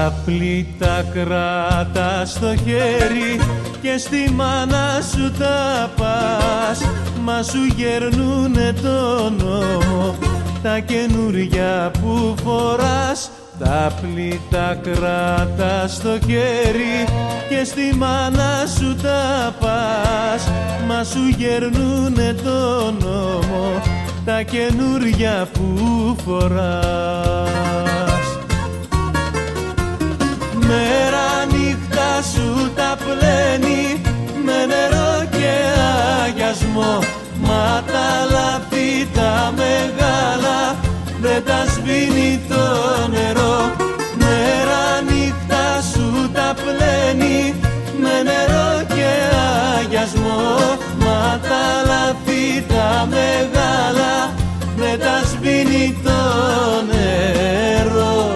Τα πλήτα κράτα στο χέρι και στη μάνα σου τα πας, μα σου γερνούνε το νόμο τα καινούρια που φοράς. Τα πλήτα κράτα στο χέρι και στη μάνα σου τα πας, μα σου γερνούνε το νόμο τα καινούρια που φοράς. Μέρα νύχτα σου τα πλένει με νερό και αγιασμό, μα τα λάθη τα μεγάλα δεν τα σβήνει το νερό. Μέρα νύχτα σου τα πλένει με νερό και αγιασμό, μα τα λάθη τα μεγάλα δεν τα σβήνει το νερό.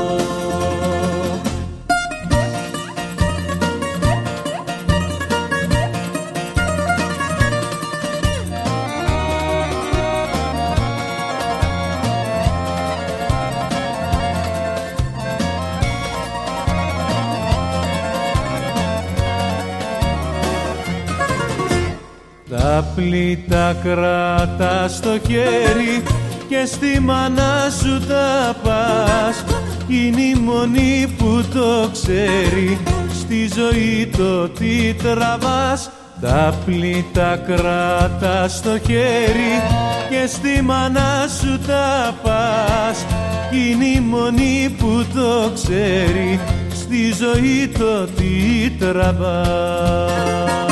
Τα πλήτα κράτα στο χέρι και στη μάνα σου τα πας, είναι η μόνη που το ξέρει στη ζωή το τι τραβάς. Τα πλήτα κράτα στο χέρι και στη μάνα σου τα πας, είναι η μόνη που το ξέρει στη ζωή το τι τραβάς.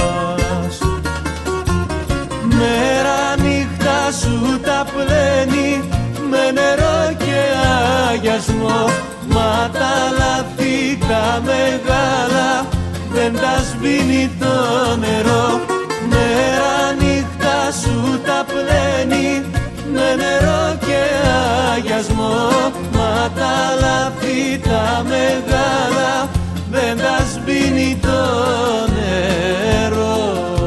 Μέρα νύχτα σου τα πλένει με νερό και αγιασμό, μα τα λάθη τα μεγάλα δεν τα σβήνει το νερό. Μέρα νύχτα σου τα πλένει με νερό και αγιασμό, μα τα λάθη τα μεγάλα δεν τα σβήνει το νερό.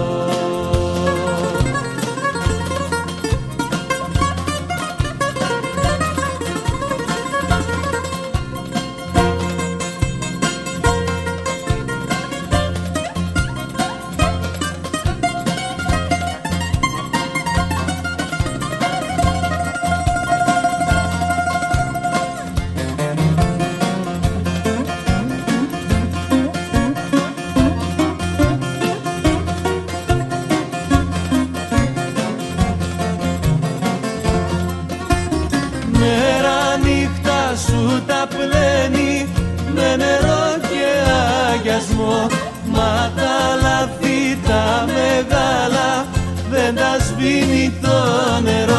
Μέρα νύχτα σου τα πλένει με νερό και αγιασμό, μα τα λάθη τα μεγάλα δεν τα σβήνει το νερό.